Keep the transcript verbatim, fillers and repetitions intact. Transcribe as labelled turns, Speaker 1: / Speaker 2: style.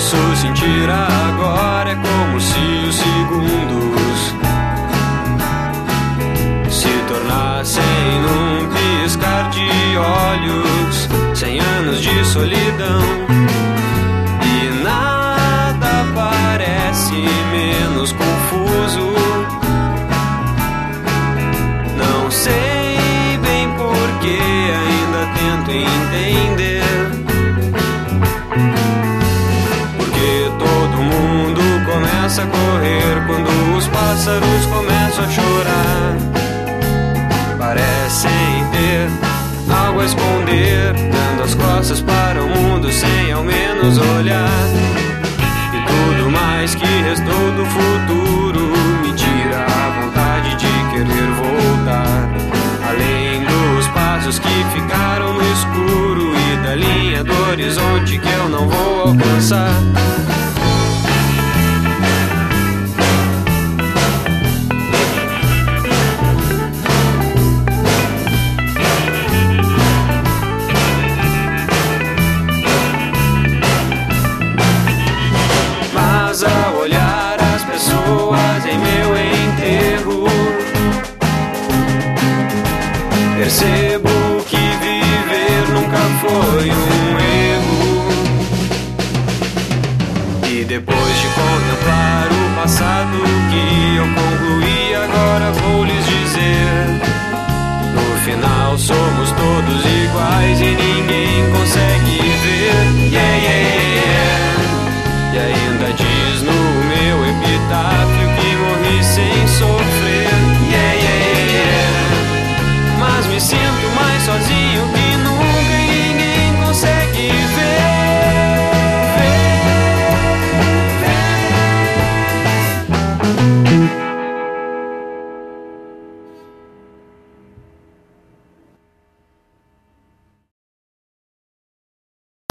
Speaker 1: posso sentir agora é como se os segundos se tornassem num piscar de olhos, cem anos de solidão. E nada parece menos confuso. Não sei bem porquê, ainda tento entender. Porque todo mundo começa a correr quando os pássaros começam a chorar. Parecem ter algo a esconder, dando as costas para o mundo sem ao menos olhar. E tudo mais que restou do futuro me tira a vontade de querer voltar. Além dos passos que ficaram no escuro e da linha do horizonte que eu não vou alcançar. Mas ao olhar as pessoas em meu enterro, percebo que viver nunca foi um erro. E depois de contemplar o passado que eu concluí, agora vou lhes dizer: no final somos todos iguais e ninguém consegue